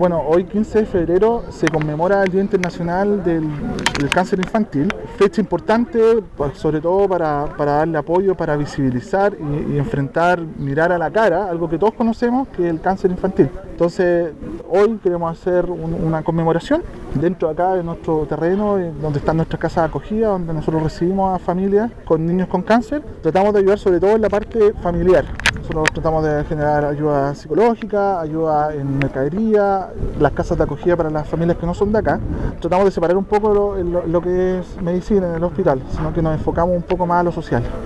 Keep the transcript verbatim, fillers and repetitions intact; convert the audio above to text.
Bueno, hoy quince de febrero se conmemora el Día Internacional del, del Cáncer Infantil, fecha importante pues, sobre todo para, para darle apoyo, para visibilizar y, y enfrentar, mirar a la cara, algo que todos conocemos, que es el cáncer infantil. Entonces, hoy queremos hacer un, una conmemoración dentro de acá de nuestro terreno, donde están nuestras casas de acogida, donde nosotros recibimos a familias con niños con cáncer. Tratamos de ayudar sobre todo en la parte familiar. Nosotros tratamos de generar ayuda psicológica, ayuda en mercadería, las casas de acogida para las familias que no son de acá. Tratamos de separar un poco lo, lo, lo que es medicina en el hospital, sino que nos enfocamos un poco más a lo social.